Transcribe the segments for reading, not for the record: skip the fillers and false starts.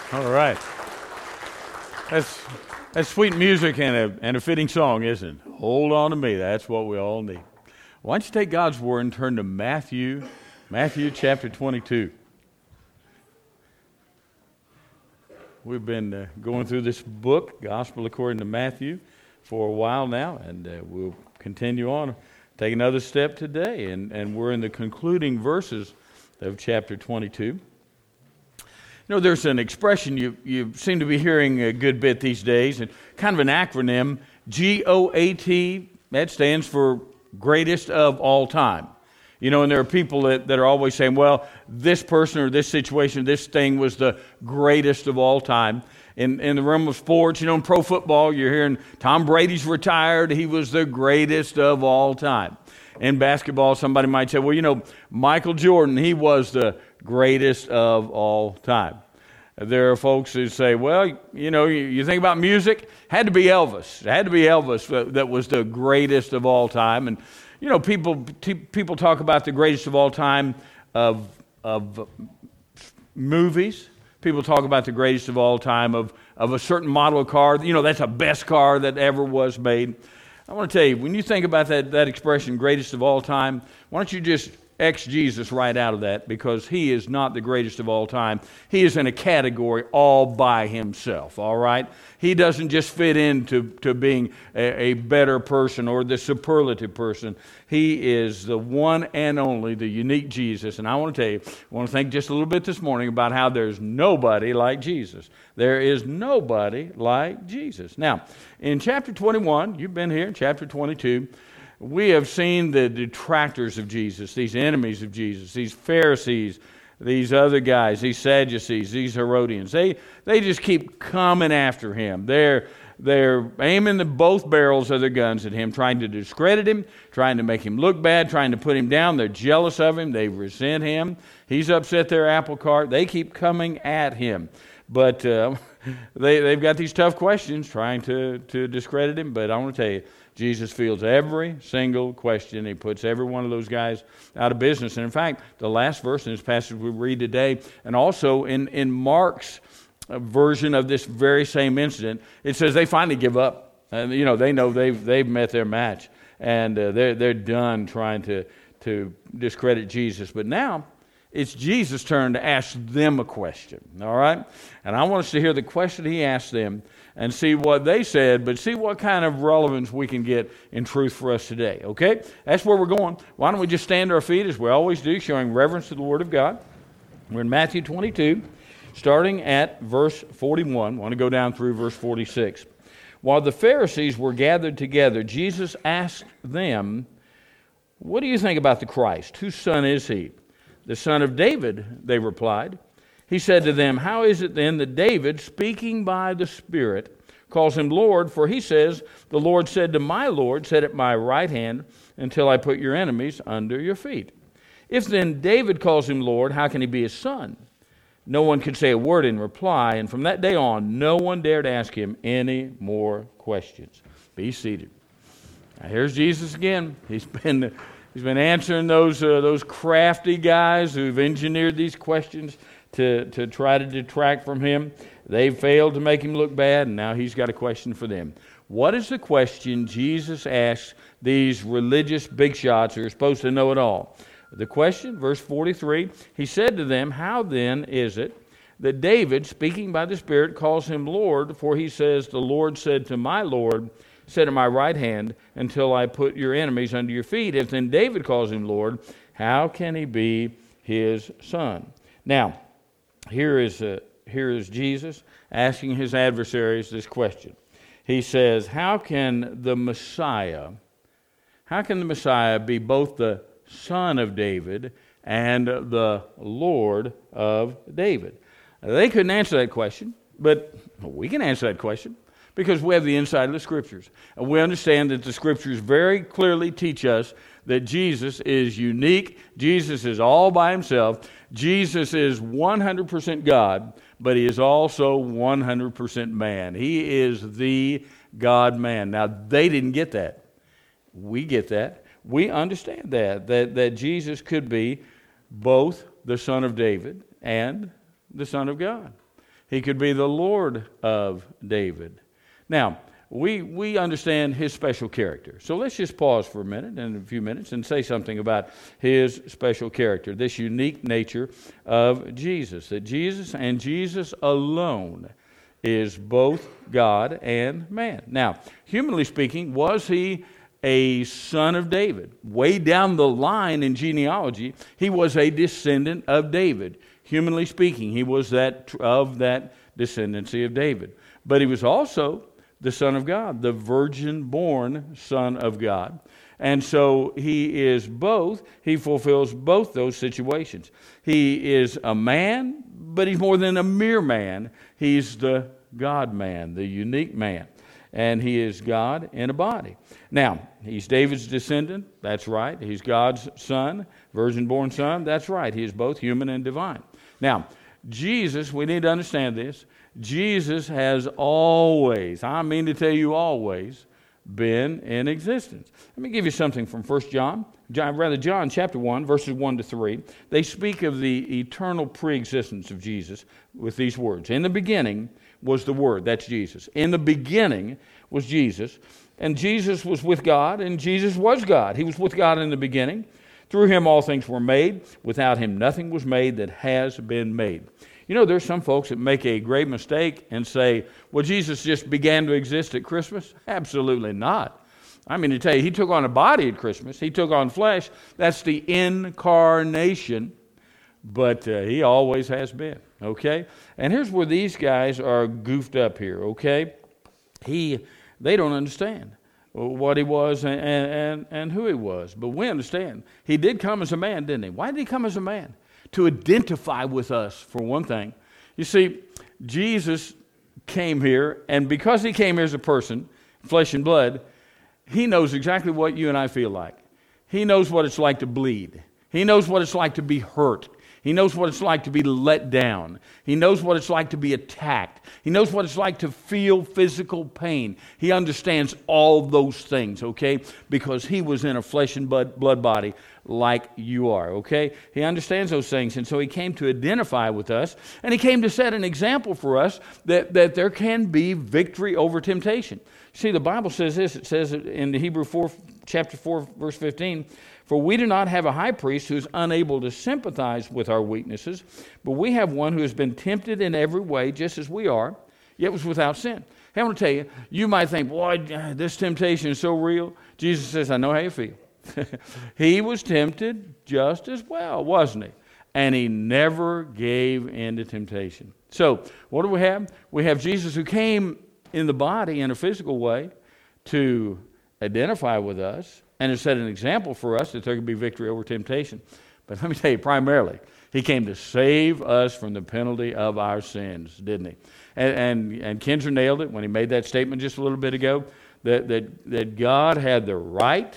All right. That's sweet music and a fitting song, isn't it? Hold on to me. That's what we all need. Why don't you take God's word and turn to Matthew chapter 22. We've been going through this book, Gospel According to Matthew, for a while now, and we'll continue on, take another step today, and we're in the concluding verses of chapter 22. You know, there's an expression you seem to be hearing a good bit these days, and kind of an acronym, GOAT, that stands for greatest of all time. You know, and there are people that are always saying, well, this person or this situation, this thing was the greatest of all time. In the realm of sports, you know, in pro football, you're hearing Tom Brady's retired, he was the greatest of all time. In basketball, somebody might say, well, you know, Michael Jordan, he was the greatest of all time. There are folks who say, well, you know, you think about music, had to be Elvis. It had to be Elvis that was the greatest of all time. And, you know, people talk about the greatest of all time of movies. People talk about the greatest of all time of a certain model of car. You know, that's the best car that ever was made. I want to tell you, when you think about that expression, greatest of all time, why don't you just X Jesus right out of that, because he is not the greatest of all time. He is in a category all by himself, all right? He doesn't just fit into being a better person or the superlative person. He is the one and only, the unique Jesus. And I want to tell you, I want to think just a little bit this morning about how there's nobody like Jesus. There is nobody like Jesus. Now, in chapter 21, you've been here, in chapter 22, we have seen the detractors of Jesus, these enemies of Jesus, these Pharisees, these other guys, these Sadducees, these Herodians. They just keep coming after him. They're aiming both barrels of their guns at him, trying to discredit him, trying to make him look bad, trying to put him down. They're jealous of him. They resent him. He's upset their apple cart. They keep coming at him. But they've got these tough questions trying to discredit him. But I want to tell you, Jesus fields every single question. He puts every one of those guys out of business. And in fact, the last verse in this passage we read today, and also in Mark's version of this very same incident, it says they finally give up. And you know, they know they've met their match, and they're done trying to discredit Jesus. But now it's Jesus' turn to ask them a question. All right, and I want us to hear the question he asked them, and see what they said, but see what kind of relevance we can get in truth for us today, okay? That's where we're going. Why don't we just stand to our feet as we always do, showing reverence to the Word of God. We're in Matthew 22, starting at verse 41. I want to go down through verse 46. While the Pharisees were gathered together, Jesus asked them, "What do you think about the Christ? Whose son is he?" "The son of David," they replied. He said to them, "How is it then that David, speaking by the Spirit, calls him Lord? For he says, 'The Lord said to my Lord, sit at my right hand until I put your enemies under your feet.' If then David calls him Lord, how can he be his son?" No one could say a word in reply, and from that day on, no one dared ask him any more questions. Be seated. Now here's Jesus again. He's been answering those crafty guys who've engineered these questions to try to detract from him. They've failed to make him look bad, and now he's got a question for them. What is the question Jesus asks these religious big shots who are supposed to know it all? The question, verse 43, he said to them, "How then is it that David, speaking by the Spirit, calls him Lord? For he says, 'The Lord said to my Lord, sit at my right hand until I put your enemies under your feet.' If then David calls him Lord, how can he be his son?" Now, here is Jesus asking his adversaries this question. He says, how can the Messiah be both the son of David and the Lord of David? They couldn't answer that question, but we can answer that question because we have the insight of the Scriptures. And we understand that the Scriptures very clearly teach us that Jesus is unique. Jesus is all by himself. Jesus is 100% God, but he is also 100% man. He is the God-man. Now, they didn't get that. We get that. We understand that Jesus could be both the Son of David and the Son of God. He could be the Lord of David. Now, we understand his special character. So let's just pause for a minute and a few minutes and say something about his special character, this unique nature of Jesus, that Jesus and Jesus alone is both God and man. Now, humanly speaking, was he a son of David? Way down the line in genealogy, he was a descendant of David. Humanly speaking, he was of that descendancy of David. But he was also the Son of God, the virgin-born Son of God. And so he is both. He fulfills both those situations. He is a man, but he's more than a mere man. He's the God-man, the unique man. And he is God in a body. Now, he's David's descendant. That's right. He's God's son, virgin-born son. That's right. He is both human and divine. Now, Jesus, we need to understand this. Jesus has always, I mean to tell you always, been in existence. Let me give you something from 1 John chapter 1, verses 1 to 3. They speak of the eternal preexistence of Jesus with these words. In the beginning was the Word, that's Jesus. In the beginning was Jesus, and Jesus was with God, and Jesus was God. He was with God in the beginning. Through him all things were made. Without him nothing was made that has been made. You know, there's some folks that make a great mistake and say, well, Jesus just began to exist at Christmas. Absolutely not. I mean, to tell you, he took on a body at Christmas. He took on flesh. That's the incarnation. But he always has been, okay? And here's where these guys are goofed up here, okay? They don't understand what he was and who he was. But we understand. He did come as a man, didn't he? Why did he come as a man? To identify with us, for one thing. You see, Jesus came here, and because he came here as a person, flesh and blood, he knows exactly what you and I feel like. He knows what it's like to bleed. He knows what it's like to be hurt. He knows what it's like to be let down. He knows what it's like to be attacked. He knows what it's like to feel physical pain. He understands all those things, okay? Because he was in a flesh and blood body like you are, okay? He understands those things, and so he came to identify with us, and he came to set an example for us that there can be victory over temptation. See, the Bible says this. It says in Hebrews chapter 4, verse 15, for we do not have a high priest who is unable to sympathize with our weaknesses, but we have one who has been tempted in every way, just as we are, yet was without sin. Hey, I want to tell you, you might think, boy, this temptation is so real. Jesus says, I know how you feel. He was tempted just as well, wasn't he? And he never gave in to temptation. So, what do we have? We have Jesus who came in the body in a physical way to identify with us and to set an example for us that there could be victory over temptation. But let me tell you, primarily, he came to save us from the penalty of our sins, didn't he? And Kendra nailed it when he made that statement just a little bit ago, that God had the right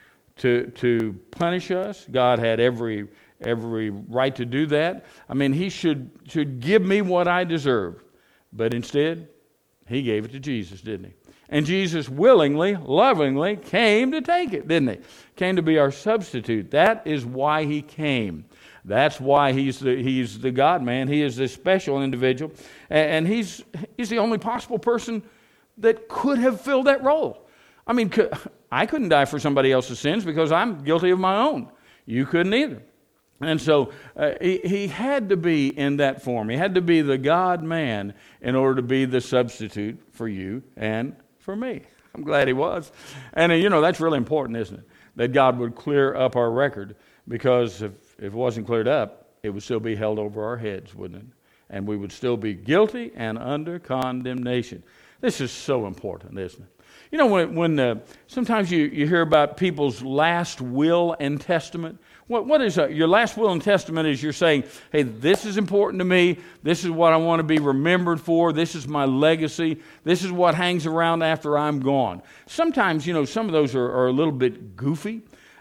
to punish us. God had every right to do that. I mean, he should give me what I deserve. But instead, he gave it to Jesus, didn't he? And Jesus willingly, lovingly came to take it, didn't he? Came to be our substitute. That is why he came. That's why he's the God-man. He is this special individual. And he's the only possible person that could have filled that role. I mean, I couldn't die for somebody else's sins because I'm guilty of my own. You couldn't either. And so he had to be in that form. He had to be the God-man in order to be the substitute for you and for me. I'm glad he was. And that's really important, isn't it? That God would clear up our record, because if it wasn't cleared up, it would still be held over our heads, wouldn't it? And we would still be guilty and under condemnation. This is so important, isn't it? You know, when sometimes you hear about people's last will and testament. What is your last will and testament? Is you're saying, hey, this is important to me. This is what I want to be remembered for. This is my legacy. This is what hangs around after I'm gone. Sometimes, some of those are a little bit goofy.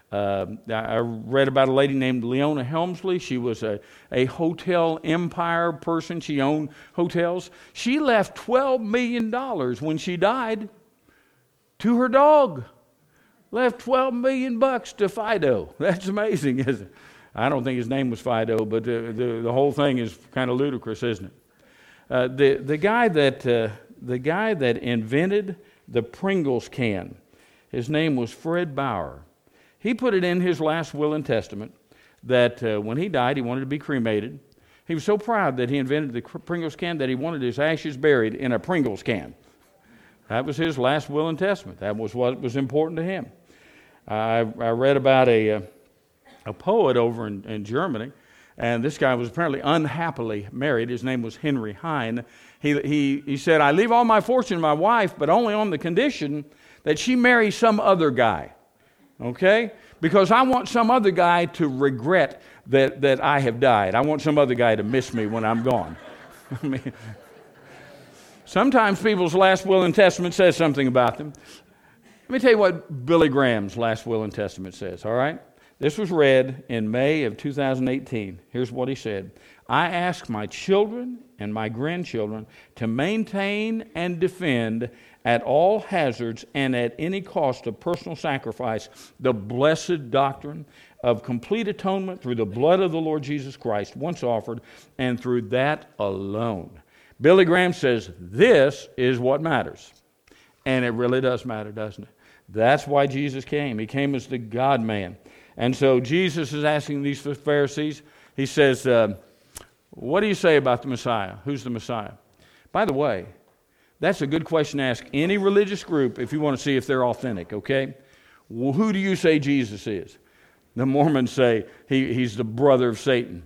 I read about a lady named Leona Helmsley. She was a hotel empire person. She owned hotels. She left $12 million when she died to her dog. Left $12 million to Fido. That's amazing, isn't it? I don't think his name was Fido, but the whole thing is kind of ludicrous, isn't it? The guy that invented the Pringles can, his name was Fred Bauer. He put it in his last will and testament that when he died, he wanted to be cremated. He was so proud that he invented the Pringles can that he wanted his ashes buried in a Pringles can. That was his last will and testament. That was what was important to him. I read about a poet over in Germany, and this guy was apparently unhappily married. His name was Henry Heine. He said, "I leave all my fortune to my wife, but only on the condition that she marry some other guy." Okay? Because I want some other guy to regret that I have died. I want some other guy to miss me when I'm gone. I mean, sometimes people's last will and testament says something about them. Let me tell you what Billy Graham's last will and testament says, all right? This was read in May of 2018. Here's what he said. "I ask my children and my grandchildren to maintain and defend at all hazards and at any cost of personal sacrifice the blessed doctrine of complete atonement through the blood of the Lord Jesus Christ once offered, and through that alone." Billy Graham says this is what matters. And it really does matter, doesn't it? That's why Jesus came. He came as the God-man. And so Jesus is asking these Pharisees, he says, what do you say about the Messiah? Who's the Messiah? By the way, that's a good question to ask any religious group if you want to see if they're authentic, okay? Well, who do you say Jesus is? The Mormons say he's the brother of Satan.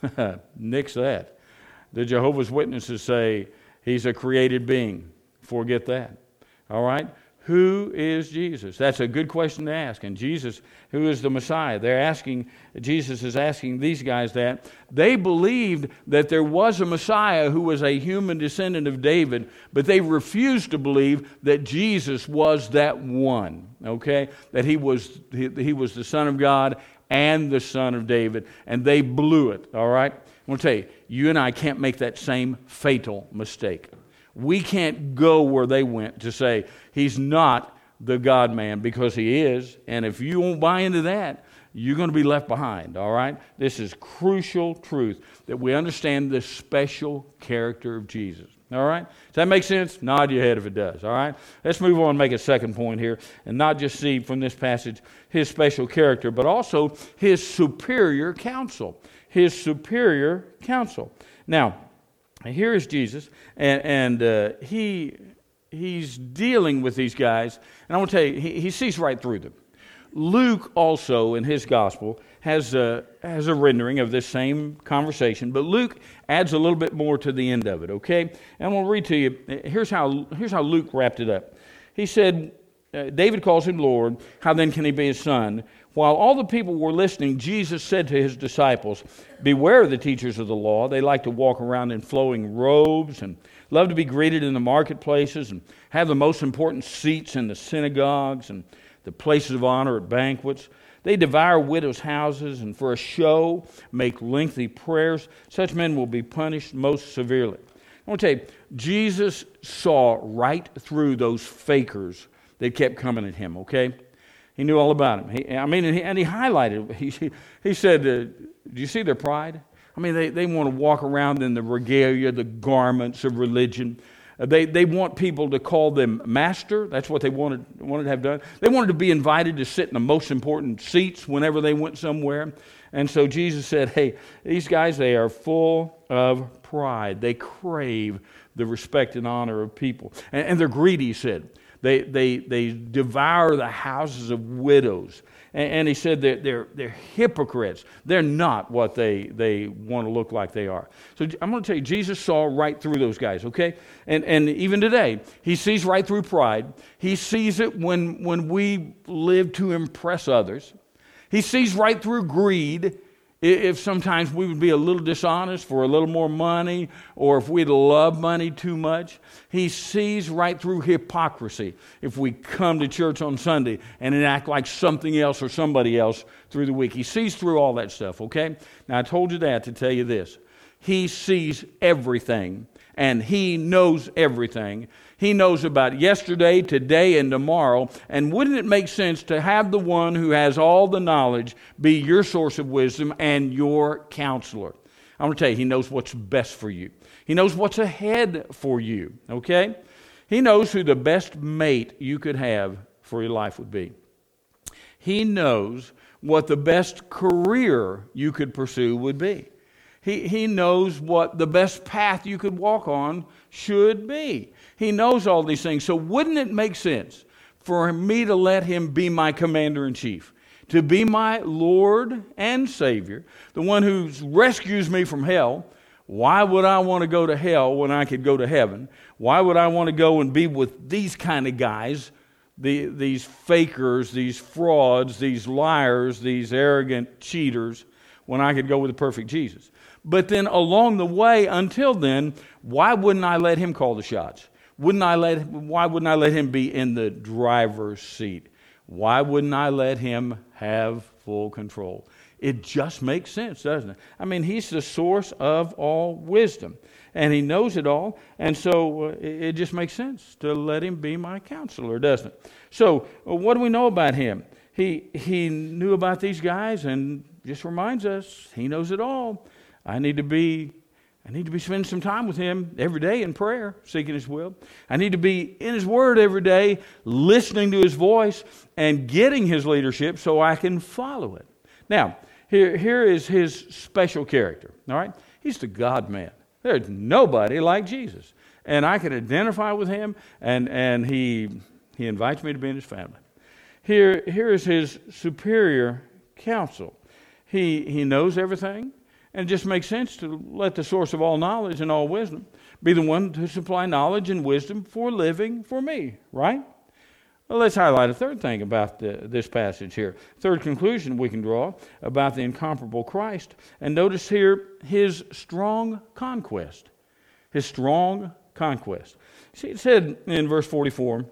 Nix that. The Jehovah's Witnesses say he's a created being. Forget that. All right? Who is Jesus? That's a good question to ask. And Jesus, who is the Messiah? Jesus is asking these guys that. They believed that there was a Messiah who was a human descendant of David, but they refused to believe that Jesus was that one, okay? That he was the Son of God and the Son of David, and they blew it, all right? I want to tell you, you and I can't make that same fatal mistake. We can't go where they went to say he's not the God-man, because he is. And if you won't buy into that, you're going to be left behind, all right? This is crucial truth, that we understand the special character of Jesus, all right? Does that make sense? Nod your head if it does, all right? Let's move on and make a second point here, and not just see from this passage his special character, but also his superior counsel. His superior counsel. Now, here is Jesus, and he's dealing with these guys, and I want to tell you, he sees right through them. Luke also, in his gospel, has a rendering of this same conversation, but Luke adds a little bit more to the end of it, okay? And I'm going to read to you, here's how Luke wrapped it up. He said, David calls him Lord, how then can he be his son? While all the people were listening, Jesus said to his disciples, "Beware of the teachers of the law. They like to walk around in flowing robes and love to be greeted in the marketplaces and have the most important seats in the synagogues and the places of honor at banquets. They devour widows' houses and for a show make lengthy prayers. Such men will be punished most severely." I want to tell you, Jesus saw right through those fakers that kept coming at him, okay? He knew all about them. And he highlighted. He said, "Do you see their pride? I mean, they want to walk around in the regalia, the garments of religion. They want people to call them master. That's what they wanted to have done. They wanted to be invited to sit in the most important seats whenever they went somewhere. And so Jesus said, hey, these guys, they are full of pride. They crave the respect and honor of people. And they're greedy, he said. They devour the houses of widows. And he said that they're hypocrites. They're not what they want to look like they are. So I'm going to tell you, Jesus saw right through those guys, okay? And even today, he sees right through pride. He sees it when we live to impress others. He sees right through greed. If sometimes we would be a little dishonest for a little more money, or if we'd love money too much. He sees right through hypocrisy if we come to church on Sunday and act like something else or somebody else through the week. He sees through all that stuff, okay? Now, I told you that to tell you this. He sees everything, and he knows everything. He knows about yesterday, today, and tomorrow. And wouldn't it make sense to have the one who has all the knowledge be your source of wisdom and your counselor? I'm going to tell you, He knows what's best for you. He knows what's ahead for you, okay? He knows who the best mate you could have for your life would be. He knows what the best career you could pursue would be. He knows what the best path you could walk on should be. He knows all these things. So wouldn't it make sense for me to let Him be my commander-in-chief, to be my Lord and Savior, the one who rescues me from hell? Why would I want to go to hell when I could go to heaven? Why would I want to go and be with these kind of guys, these fakers, these frauds, these liars, these arrogant cheaters, when I could go with the perfect Jesus? But then along the way, until then, why wouldn't I let Him call the shots? Why wouldn't I let Him be in the driver's seat? Why wouldn't I let Him have full control? It just makes sense, doesn't it? I mean, He's the source of all wisdom, and He knows it all, and so it just makes sense to let Him be my counselor, doesn't it? So what do we know about Him? He knew about these guys and just reminds us He knows it all. I need to be spending some time with Him every day in prayer, seeking His will. I need to be in His Word every day, listening to His voice and getting His leadership so I can follow it. Now, here is His special character, all right? He's the God-man. There's nobody like Jesus. And I can identify with Him, and He invites me to be in His family. Here is His superior counsel. He knows everything. And it just makes sense to let the source of all knowledge and all wisdom be the one to supply knowledge and wisdom for living for me, right? Well, let's highlight a third thing about this passage here. Third conclusion we can draw about the incomparable Christ. And notice here His strong conquest. His strong conquest. See, it said in verse 44,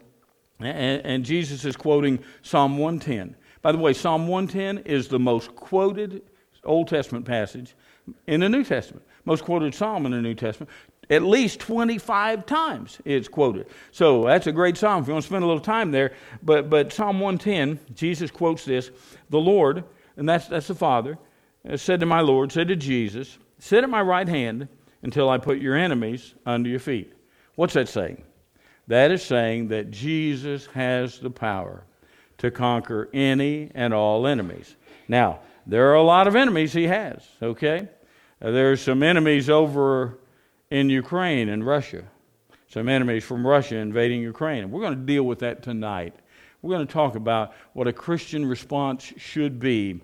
and Jesus is quoting Psalm 110. By the way, Psalm 110 is the most quoted Old Testament passage in the New Testament. Most quoted psalm in the New Testament. At least 25 times it's quoted. So that's a great psalm if you want to spend a little time there. But Psalm 110, Jesus quotes this. The Lord, and that's the Father, said to my Lord, said to Jesus, sit at my right hand until I put your enemies under your feet. What's that saying? That is saying that Jesus has the power to conquer any and all enemies. Now, there are a lot of enemies He has, okay? There's some enemies over in Ukraine and Russia. Some enemies from Russia invading Ukraine. And we're going to deal with that tonight. We're going to talk about what a Christian response should be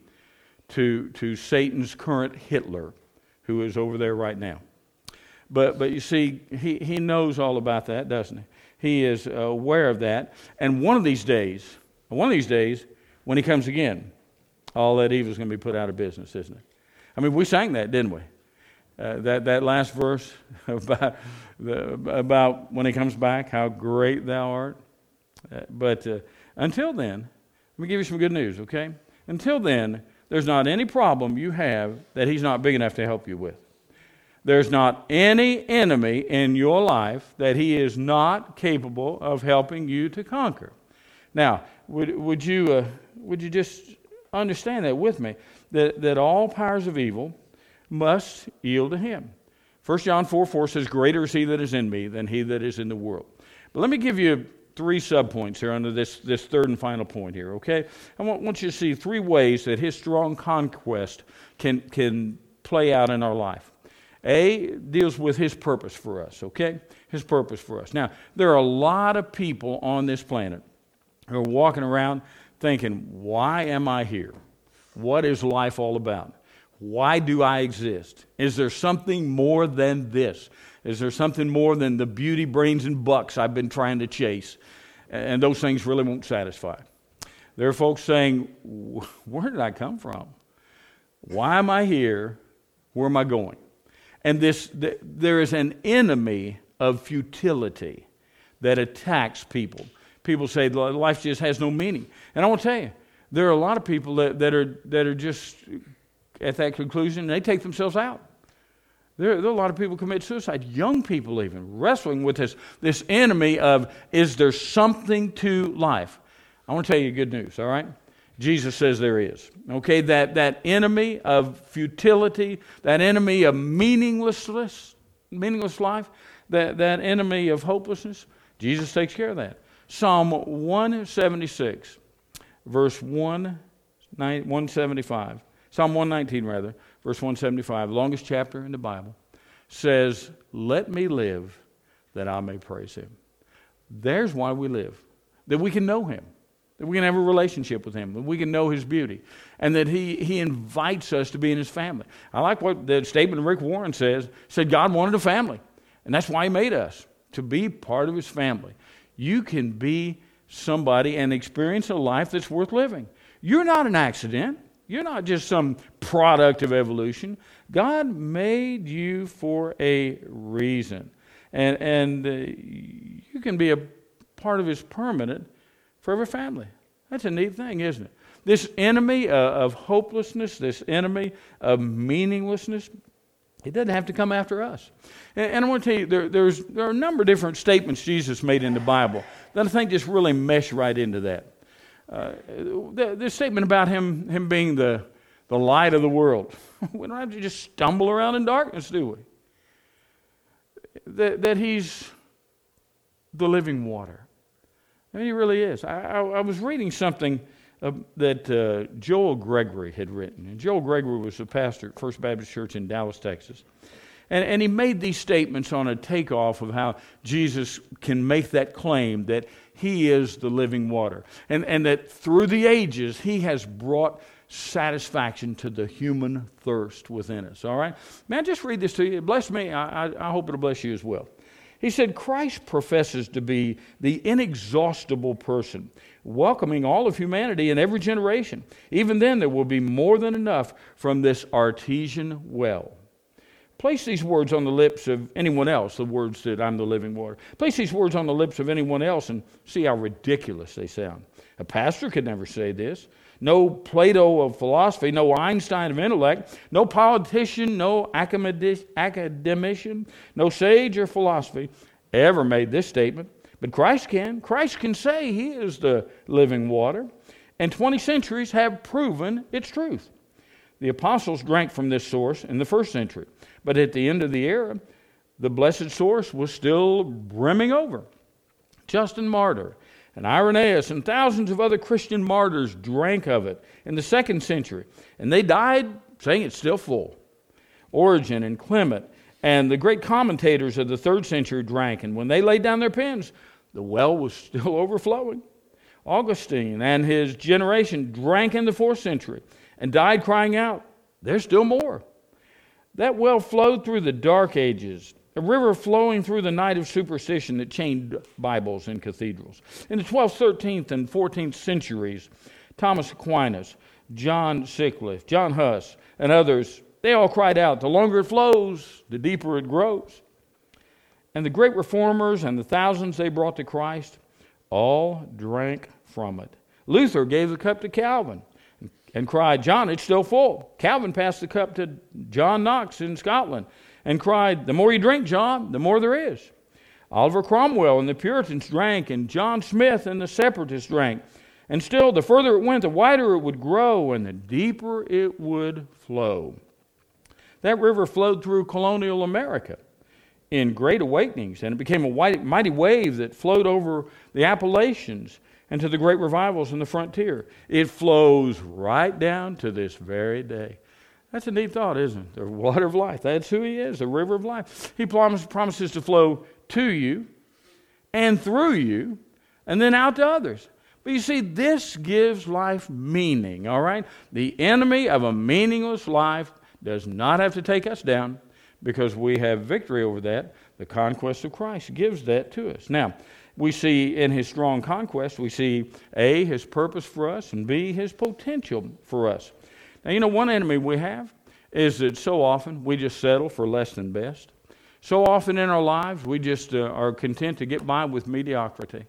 to Satan's current Hitler, who is over there right now. But you see, he knows all about that, doesn't he? He is aware of that. And one of these days, when He comes again, all that evil is going to be put out of business, isn't it? I mean, we sang that, didn't we? That last verse about when He comes back, how great Thou art. But until then, let me give you some good news, okay? Until then, there's not any problem you have that He's not big enough to help you with. There's not any enemy in your life that He is not capable of helping you to conquer. Now, would you just understand that with me, that all powers of evil must yield to Him. 1 John 4:4 says, greater is He that is in me than he that is in the world. But let me give you 3 subpoints here under this third and final point here, okay? I want you to see 3 ways that His strong conquest can play out in our life. A deals with His purpose for us, okay? His purpose for us. Now, there are a lot of people on this planet who are walking around thinking, why am I here? What is life all about? Why do I exist? Is there something more than this? Is there something more than the beauty, brains, and bucks I've been trying to chase? And those things really won't satisfy. There are folks saying, where did I come from? Why am I here? Where am I going? And there is an enemy of futility that attacks people. People say life just has no meaning. And I want to tell you, there are a lot of people that are just at that conclusion, and they take themselves out. There are a lot of people commit suicide, young people even, wrestling with this enemy of, is there something to life? I want to tell you good news, all right? Jesus says there is. Okay, that enemy of futility, that enemy of meaningless life, that enemy of hopelessness, Jesus takes care of that. Psalm 176, verse 175, Psalm 119 rather, verse 175, the longest chapter in the Bible, says, "Let me live that I may praise him." There's why we live, that we can know him, that we can have a relationship with him, that we can know his beauty, and that he invites us to be in his family. I like what the statement Rick Warren said God wanted a family, and that's why he made us, to be part of his family. You can be somebody and experience a life that's worth living. You're not an accident. You're not just some product of evolution. God made you for a reason. And you can be a part of his permanent forever family. That's a neat thing, isn't it? This enemy of hopelessness, this enemy of meaninglessness, it doesn't have to come after us. And I want to tell you, there are a number of different statements Jesus made in the Bible that I think just really mesh right into that. The statement about him being the light of the world. We don't have to just stumble around in darkness, do we? That he's the living water. I mean, he really is. I was reading something that Joel Gregory had written. And Joel Gregory was a pastor at First Baptist Church in Dallas, Texas. And he made these statements on a takeoff of how Jesus can make that claim that he is the living water. And that through the ages, he has brought satisfaction to the human thirst within us. All right? May I just read this to you? It blessed me. I hope it'll bless you as well. He said, Christ professes to be the inexhaustible person, welcoming all of humanity in every generation. Even then, there will be more than enough from this artesian well. Place these words on the lips of anyone else, the words that I'm the living water. Place these words on the lips of anyone else and see how ridiculous they sound. A pastor could never say this. No Plato of philosophy, no Einstein of intellect, no politician, no academician, no sage or philosophy ever made this statement. But Christ can. Christ can say he is the living water. And 20 centuries have proven its truth. The apostles drank from this source in the first century. But at the end of the era, the blessed source was still brimming over. Justin Martyr and Irenaeus and thousands of other Christian martyrs drank of it in the second century. And they died saying it's still full. Origen and Clement and the great commentators of the third century drank. And when they laid down their pens, the well was still overflowing. Augustine and his generation drank in the fourth century and died crying out, there's still more. That well flowed through the dark ages, a river flowing through the night of superstition that chained Bibles in cathedrals. In the 12th, 13th, and 14th centuries, Thomas Aquinas, John Wycliffe, John Huss, and others, they all cried out, the longer it flows, the deeper it grows. And the great reformers and the thousands they brought to Christ all drank from it. Luther gave the cup to Calvin and cried, John, it's still full. Calvin passed the cup to John Knox in Scotland and cried, the more you drink, John, the more there is. Oliver Cromwell and the Puritans drank, and John Smith and the Separatists drank. And still, the further it went, the wider it would grow, and the deeper it would flow. That river flowed through colonial America in great awakenings, and it became a mighty wave that flowed over the Appalachians and to the great revivals in the frontier. It flows right down to this very day. That's a neat thought, isn't it? The water of life. That's who he is, the river of life. He promises to flow to you and through you and then out to others. But you see, this gives life meaning, all right? The enemy of a meaningless life does not have to take us down because we have victory over that. The conquest of Christ gives that to us. Now, we see in his strong conquest, we see A, his purpose for us, and B, his potential for us. Now, you know, one enemy we have is that so often we just settle for less than best. So often in our lives, we just are content to get by with mediocrity.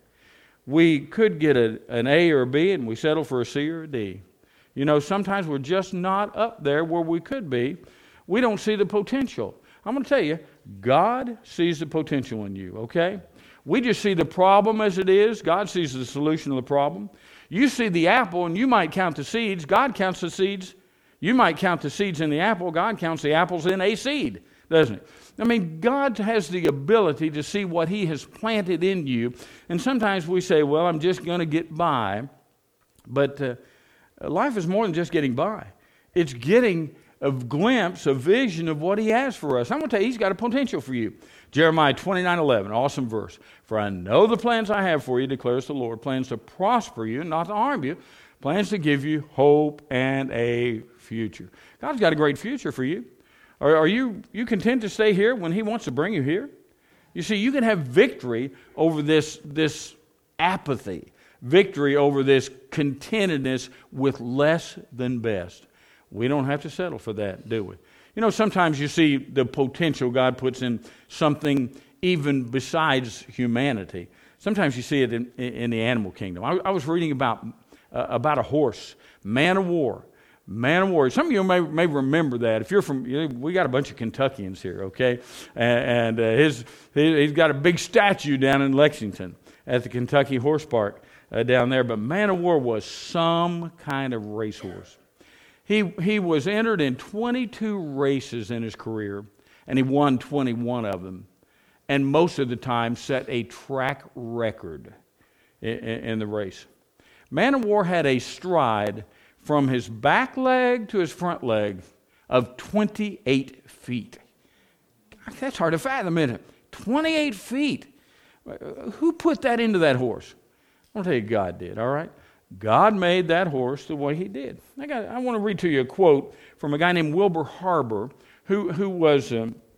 We could get an A or a B, and we settle for a C or a D. You know, sometimes we're just not up there where we could be. We don't see the potential. I'm going to tell you, God sees the potential in you, okay? We just see the problem as it is. God sees the solution of the problem. You see the apple and you might count the seeds. God counts the seeds. You might count the seeds in the apple. God counts the apples in a seed, doesn't it? I mean, God has the ability to see what He has planted in you. And sometimes we say, well, I'm just going to get by. But life is more than just getting by. It's getting a glimpse, a vision of what He has for us. I'm going to tell you, He's got a potential for you. Jeremiah 29:11, awesome verse. For I know the plans I have for you, declares the Lord, plans to prosper you, not to harm you, plans to give you hope and a future. God's got a great future for you. Are you content to stay here when He wants to bring you here? You see, you can have victory over this apathy, victory over this contentedness with less than best. We don't have to settle for that, do we? You know, sometimes you see the potential God puts in something even besides humanity. Sometimes you see it in the animal kingdom. I was reading about a horse, man of war. Man of war. Some of you may remember that. If you're from, we got a bunch of Kentuckians here, okay? And he's got a big statue down in Lexington at the Kentucky Horse Park down there. But man of war was some kind of racehorse. He was entered in 22 races in his career, and he won 21 of them. And most of the time set a track record in the race. Man of war had a stride from his back leg to his front leg of 28 feet. That's hard to fathom, isn't it? 28 feet. Who put that into that horse? I'll tell you, God did, all right? God made that horse the way He did. I want to read to you a quote from a guy named Wilbur Harbour, who was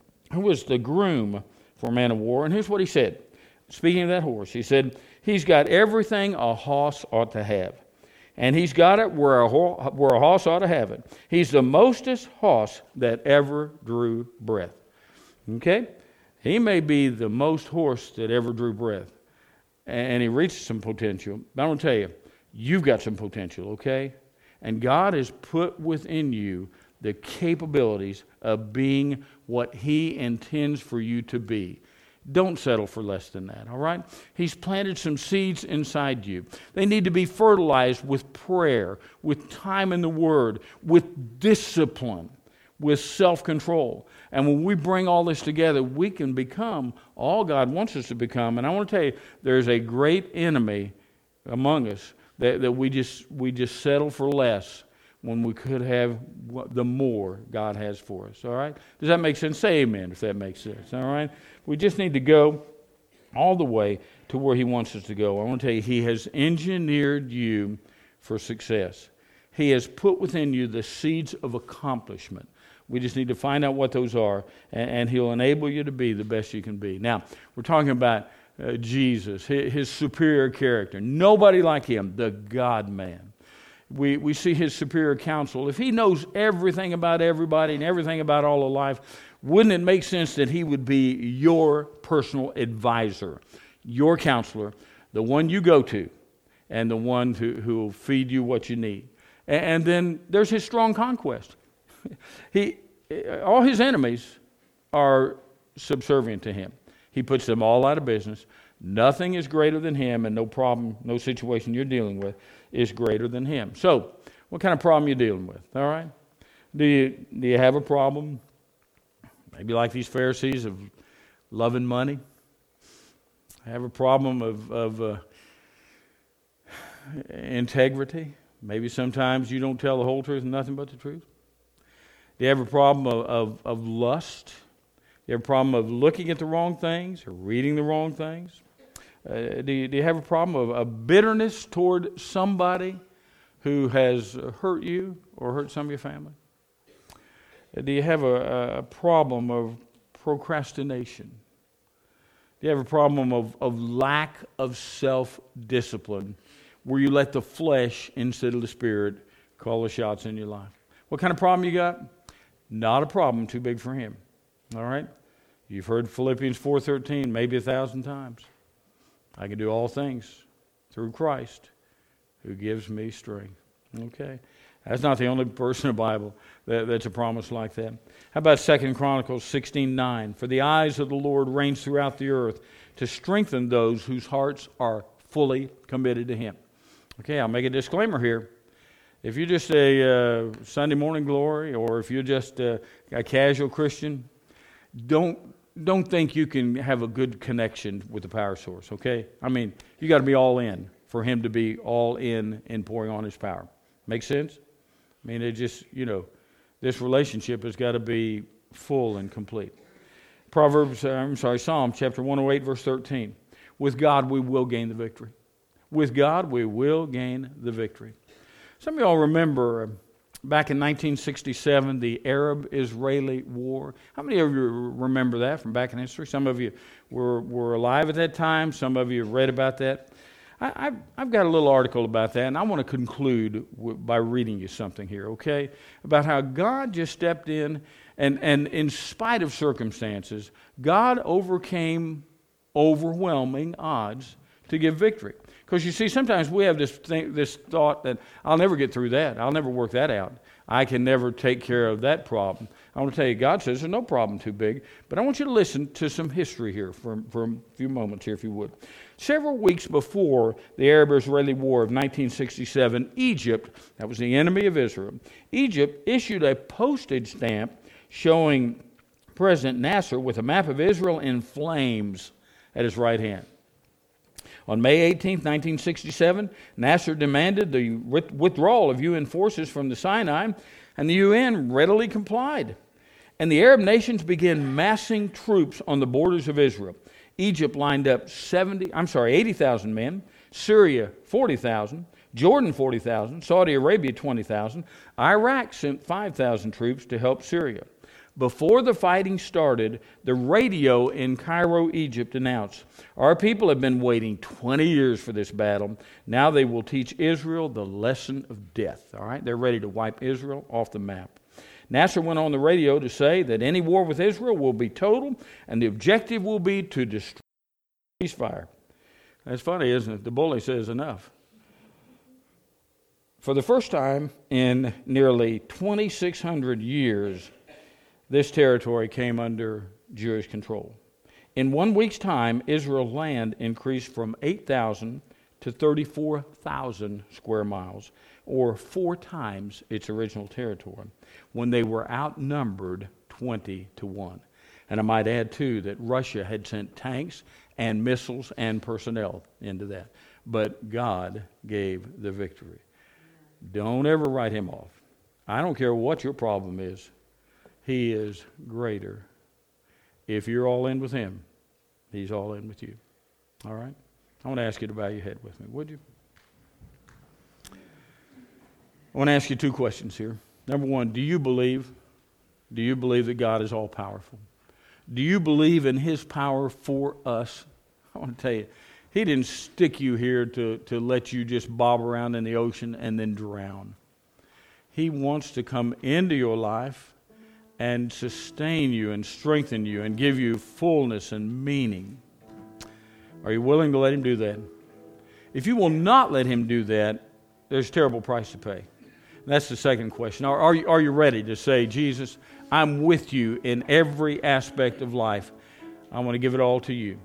the groom for Man of War, and here's what he said. Speaking of that horse, he said, he's got everything a horse ought to have. And he's got it where a horse ought to have it. He's the mostest horse that ever drew breath. Okay? He may be the most horse that ever drew breath. And he reached some potential. But I'm going to tell you, you've got some potential, okay? And God has put within you the capabilities of being what He intends for you to be. Don't settle for less than that, all right? He's planted some seeds inside you. They need to be fertilized with prayer, with time in the Word, with discipline, with self-control. And when we bring all this together, we can become all God wants us to become. And I want to tell you, there's a great enemy among us that we just settle for less when we could have the more God has for us, all right? Does that make sense? Say amen if that makes sense, all right? We just need to go all the way to where He wants us to go. I want to tell you, He has engineered you for success. He has put within you the seeds of accomplishment. We just need to find out what those are, and He'll enable you to be the best you can be. Now, we're talking about Jesus, His superior character. Nobody like Him, the God-man. We see His superior counsel. If He knows everything about everybody and everything about all of life, wouldn't it make sense that He would be your personal advisor, your counselor, the one you go to, and the one who will feed you what you need? And then there's His strong conquest. All His enemies are subservient to Him. He puts them all out of business. Nothing is greater than Him, and no problem, no situation you're dealing with is greater than Him. So, what kind of problem are you dealing with? All right? Do you have a problem? Maybe like these Pharisees of loving money. Have a problem of integrity. Maybe sometimes you don't tell the whole truth and nothing but the truth. Do you have a problem of lust? Do you have a problem of looking at the wrong things or reading the wrong things? Do you have a problem of bitterness toward somebody who has hurt you or hurt some of your family? Do you have a problem of procrastination? Do you have a problem of lack of self-discipline where you let the flesh instead of the Spirit call the shots in your life? What kind of problem you got? Not a problem too big for Him. All right? You've heard Philippians 4:13 maybe 1,000 times. I can do all things through Christ who gives me strength. Okay? That's not the only verse in the Bible that's a promise like that. How about 2 Chronicles 16:9? For the eyes of the Lord range throughout the earth to strengthen those whose hearts are fully committed to Him. Okay, I'll make a disclaimer here. If you're just a Sunday morning glory, or if you're just a casual Christian, don't think you can have a good connection with the power source, okay? I mean, you got to be all in for him to be all in pouring on his power. Make sense? I mean, it just, this relationship has got to be full and complete. Psalm chapter 108, verse 13. With God we will gain the victory. With God we will gain the victory. Some of y'all remember back in 1967, the Arab-Israeli War. How many of you remember that from back in history? Some of you were alive at that time. Some of you have read about that. I've got a little article about that, and I want to conclude by reading you something here, okay? About how God just stepped in, and in spite of circumstances, God overcame overwhelming odds to give victory. Because you see, sometimes we have this thought that I'll never get through that. I'll never work that out. I can never take care of that problem. I want to tell you, God says there's no problem too big. But I want you to listen to some history here for a few moments here, if you would. Several weeks before the Arab-Israeli War of 1967, Egypt, that was the enemy of Israel, Egypt issued a postage stamp showing President Nasser with a map of Israel in flames at his right hand. On May 18, 1967, Nasser demanded the withdrawal of UN forces from the Sinai, and the UN readily complied. And the Arab nations began massing troops on the borders of Israel. Egypt lined up 80,000 men, Syria 40,000, Jordan 40,000, Saudi Arabia 20,000, Iraq sent 5,000 troops to help Syria. Before the fighting started, the radio in Cairo, Egypt announced, "Our people have been waiting 20 years for this battle. Now they will teach Israel the lesson of death." All right, they're ready to wipe Israel off the map. Nasser went on the radio to say that any war with Israel will be total, and the objective will be to destroy the ceasefire. That's funny, isn't it? The bully says enough. For the first time in nearly 2,600 years, this territory came under Jewish control. In 1 week's time, Israel's land increased from 8,000 to 34,000 square miles, or 4 times its original territory, when they were outnumbered 20-1. And I might add, too, that Russia had sent tanks and missiles and personnel into that. But God gave the victory. Don't ever write him off. I don't care what your problem is. He is greater. If you're all in with him, he's all in with you. All right? I want to ask you to bow your head with me, would you? I want to ask you 2 questions here. Number 1, do you believe that God is all powerful? Do you believe in his power for us? I want to tell you, he didn't stick you here to let you just bob around in the ocean and then drown. He wants to come into your life and sustain you and strengthen you and give you fullness and meaning. Are you willing to let him do that? If you will not let him do that, there's a terrible price to pay. And that's the second question. Are you ready to say, Jesus, I'm with you in every aspect of life. I want to give it all to you.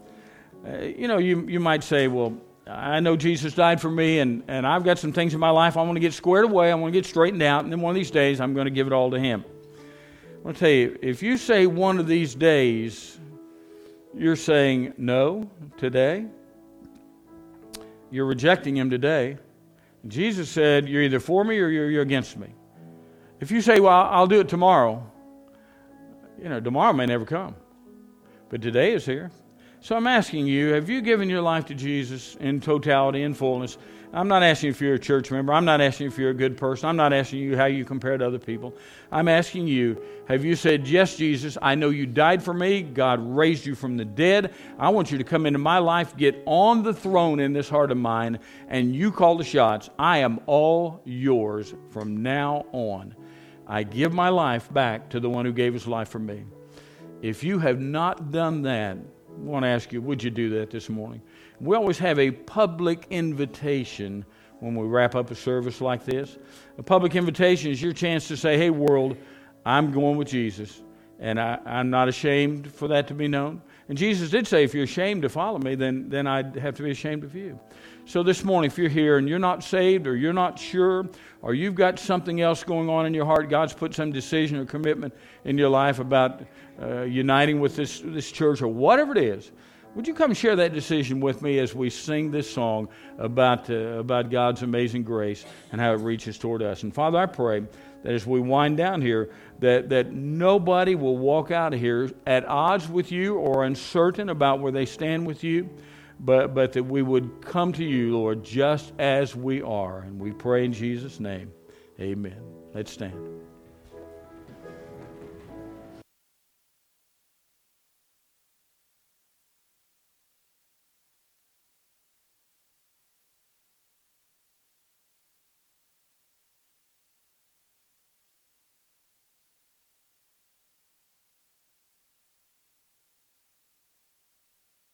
You might say, well, I know Jesus died for me, and I've got some things in my life I want to get squared away. I want to get straightened out, and then one of these days I'm going to give it all to him. I want to tell you, if you say one of these days, you're saying no today. You're rejecting him today. Jesus said, you're either for me or you're against me. If you say, well, I'll do it tomorrow, tomorrow may never come. But today is here. So I'm asking you, have you given your life to Jesus in totality, in fullness? I'm not asking you if you're a church member. I'm not asking you if you're a good person. I'm not asking you how you compare to other people. I'm asking you, have you said, yes, Jesus, I know you died for me. God raised you from the dead. I want you to come into my life, get on the throne in this heart of mine, and you call the shots. I am all yours from now on. I give my life back to the one who gave his life for me. If you have not done that, I want to ask you, would you do that this morning? We always have a public invitation when we wrap up a service like this. A public invitation is your chance to say, hey, world, I'm going with Jesus. And I'm not ashamed for that to be known. And Jesus did say, if you're ashamed to follow me, then I'd have to be ashamed of you. So this morning, if you're here and you're not saved, or you're not sure, or you've got something else going on in your heart, God's put some decision or commitment in your life about uniting with this church, or whatever it is, would you come share that decision with me as we sing this song about God's amazing grace and how it reaches toward us? And Father, I pray that as we wind down here, that nobody will walk out of here at odds with you or uncertain about where they stand with you, but that we would come to you, Lord, just as we are. And we pray in Jesus' name. Amen. Let's stand.